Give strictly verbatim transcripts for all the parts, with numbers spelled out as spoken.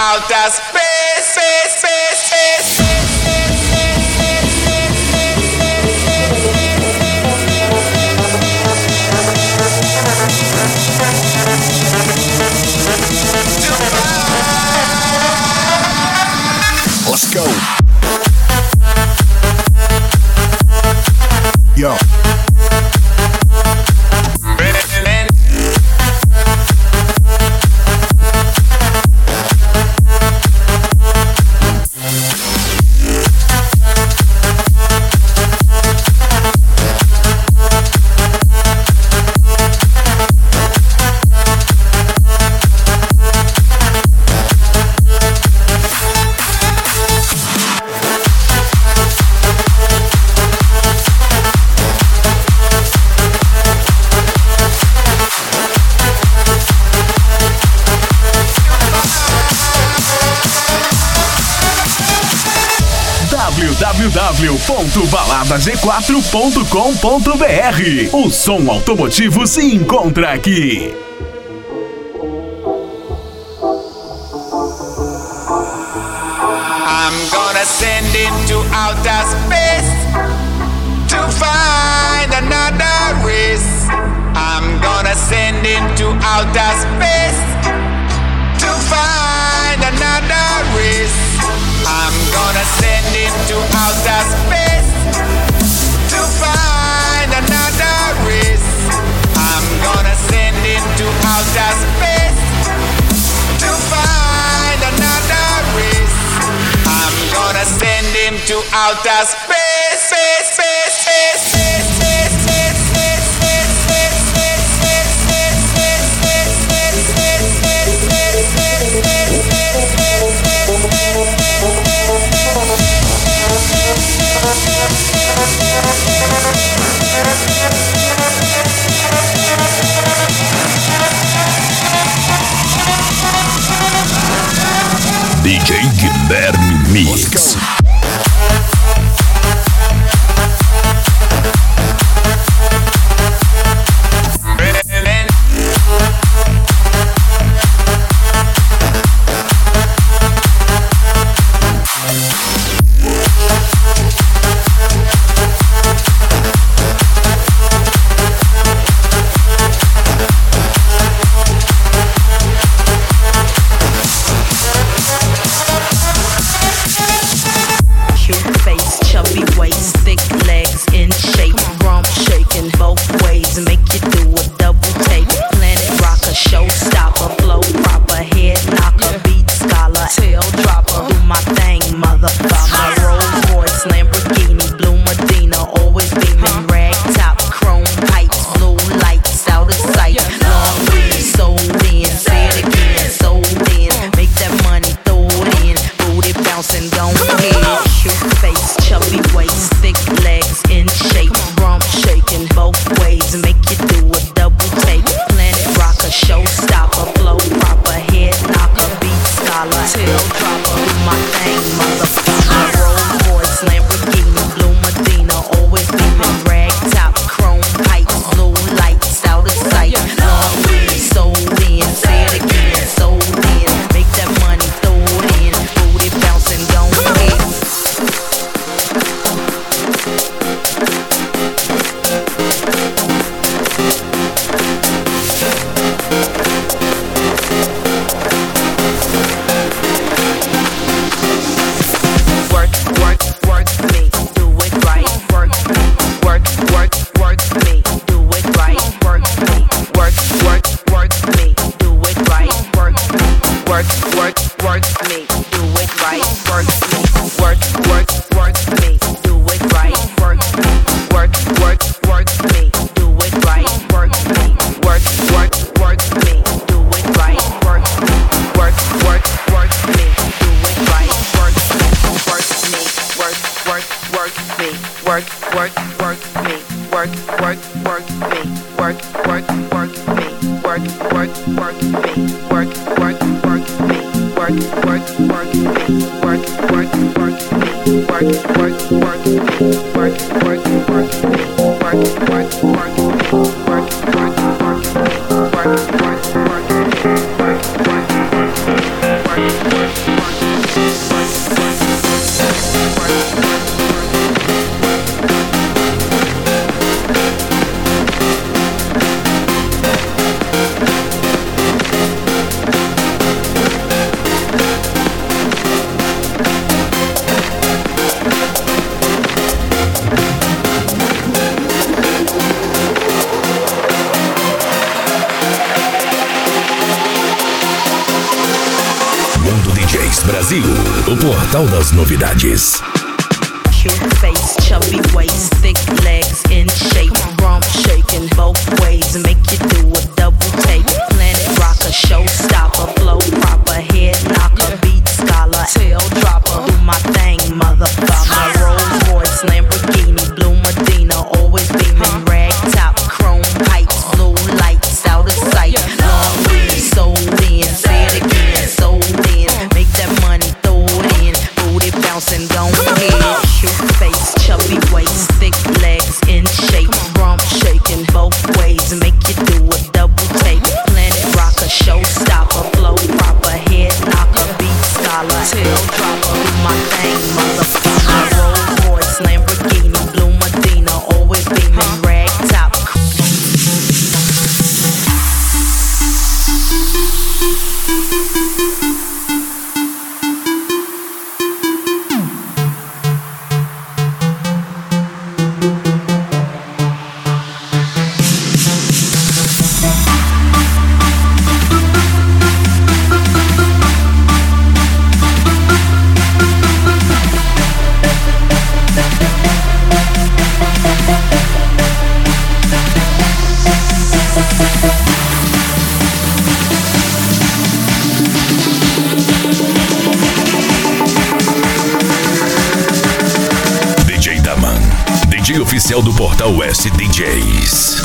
outer space, space, space, space. Let's go. Yo. w w w ponto balada g quatro ponto com ponto b r. O som automotivo se encontra aqui. I'm gonna send him to outer space to find another race. I'm gonna send him to outer space to find another race. I'm gonna send him to outer space to find another race. I'm gonna send him to outer space to find another race. I'm gonna send him to outer space, space, space, space, space, space, space, space, space, space, space, space, space, space, space, space, space, space, space, D J Guilherme Mix. work, work, work, work, work, work, work, work, work, work, work, work, Brasil, o portal das novidades. Cute face, chubby waist, thick legs in shape, rump shaking both ways, make you do a double take. Planet rocker, showstopper, flow proper, head knocker, beat scholar, tail dropper. Do my thing, motherfucker. Rolls Royce, Lamborghini, blue Medina, always beaming, rag top, chrome pipes, blue lights out of sight. Long weed, sold in, say it again, sold in. Make that money, throw it in, booty bouncing, go ahead. Cute face, chubby waist, thick legs in shape, rump shaking both ways, make you do a double take. Planet rocker, showstopper, flow proper, head knocker, beat scholar, tail dropper. Do my thing, motherfucker. Rolls Royce, Lamborghini, blue Medina, always beaming, rag top. D J Daman, D J oficial do portal S D Js.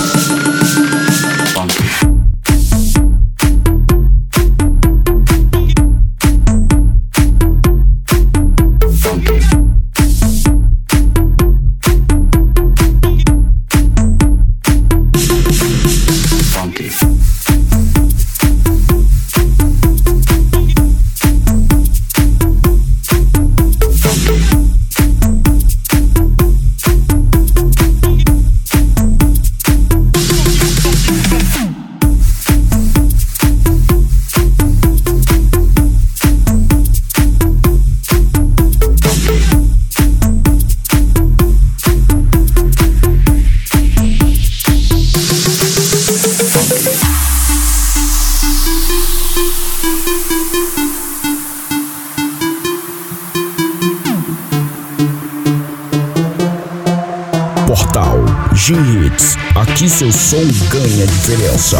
Portal G-Hits, aqui seu som ganha diferença.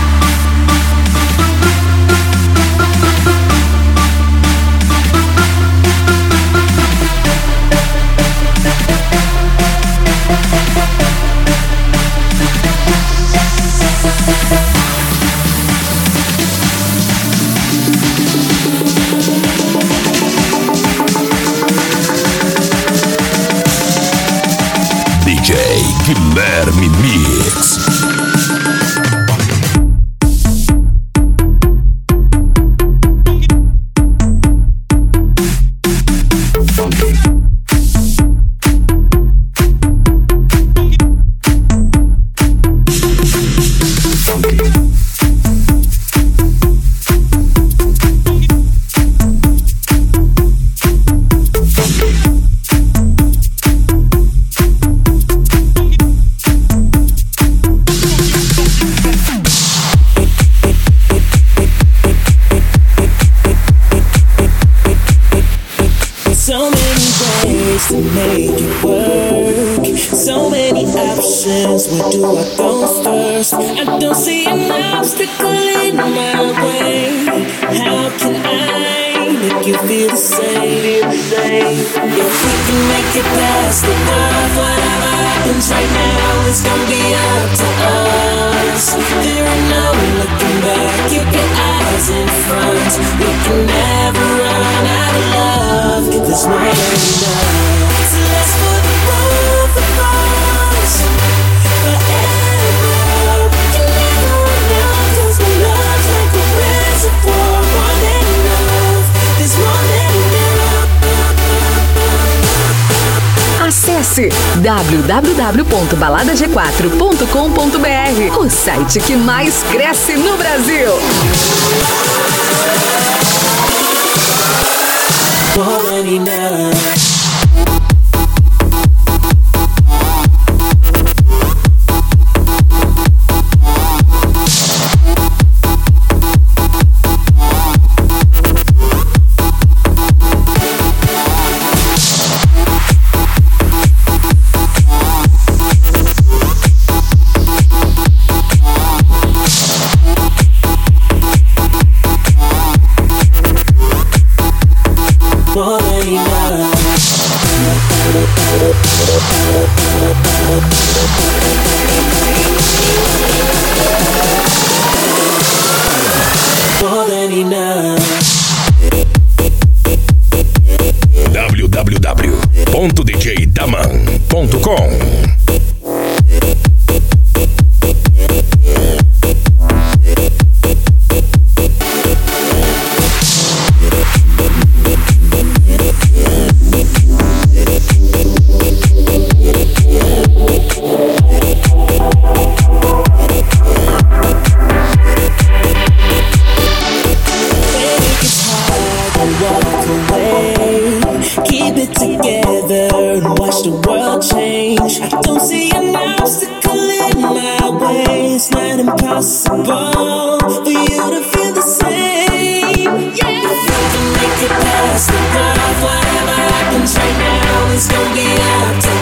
D J Guilherme Mix. So many ways to make it work. So many options. Where do I go first? I don't see an obstacle in my way. How can I make you feel the same? If we can make it past the love, whatever happens right now, it's gonna be up to us. There ain't no looking back. Keep your eyes in front. We can never run out of love. There's more than enough. So let's put both of us forever. We can never run out. 'Cause my love's like a reservoir. More than enough. There's more than enough. Acesse w w w ponto balada g quatro ponto com ponto b r, o site que mais cresce no Brasil. More than enough. More than enough. w w w ponto d j daman ponto com. Keep it together and watch the world change. I don't see an obstacle in my way. It's not impossible for you to feel the same. Yeah, if you can make it past the curve, whatever happens right now, it's gonna be up to